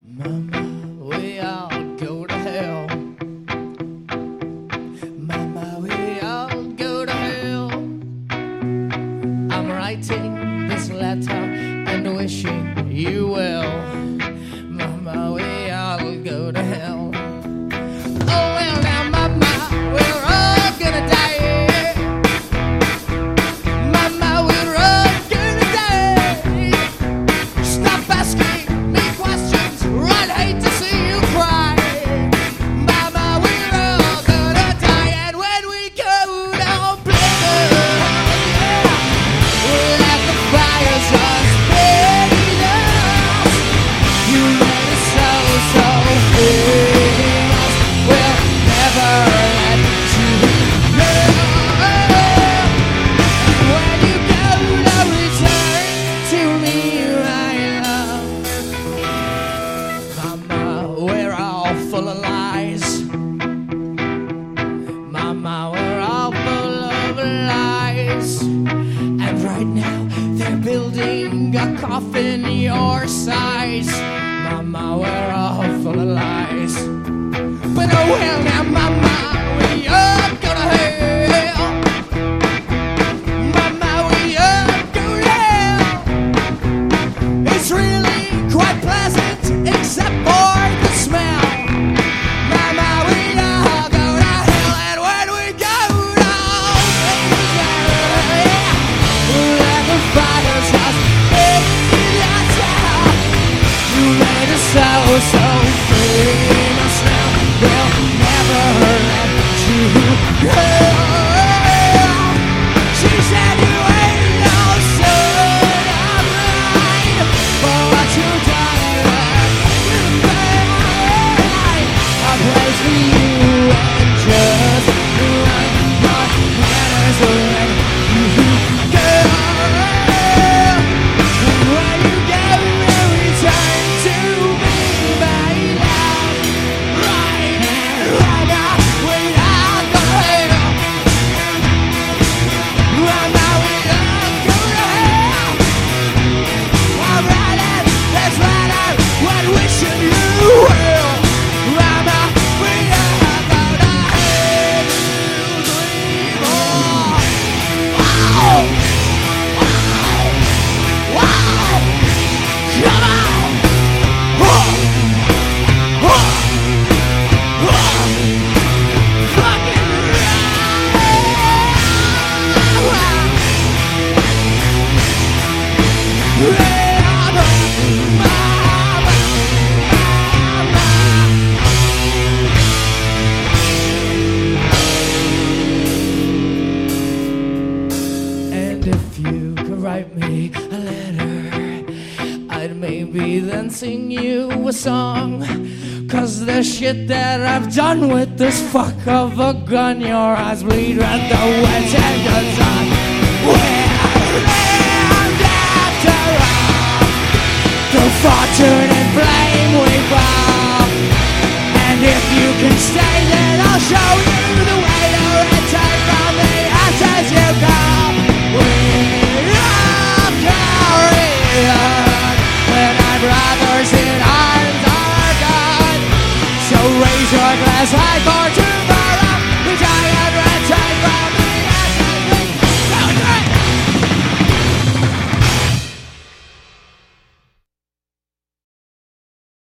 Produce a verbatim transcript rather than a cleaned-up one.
Mama, we all go to hell. Mama, we all go to hell. I'm writing this letter and wishing you well. Mama, we all go to hell. Oh, well, now, Mama, we're all gonna die. Mama, we're all gonna die. Stop asking me questions, I'd hate to see you cry. Mama, we're all gonna die, and when we go down, we'll let the fires just burn us. You made us so, so famous. We'll never let you go. When you go down, return to me, my love. Mama, we're all full of lies. Mama, we're all full of lies. And right now, they're building a coffin your size. Mama, we're all full of lies. But oh well now, Mama, we all go to hell. Mama, we all go to hell. It's really quite pleasant, except for the smell. Mama, we all go to hell, and when we go down, we'll let the fire just burn us out. You made us so, so famous now. We'll never let you go. She said you ain't no son of mine, for what you done, you made a place for you and just run your manners when you go. And when you go, return to me, my love. Right and right now, we all go to hell. Right now, we all go to hell. Alright, and let's let out what wishing you will. Right now, we all go to hell. Three more. Wow! Wow! Wow! Come on! Whoa! Whoa! Whoa! Fucking And if you could write me a letter, I'd maybe then sing you a song. Cause the shit that I've done with this fuck of a gun, your eyes bleed red, the wedge and the sun. We're named after all the fortune and blessing.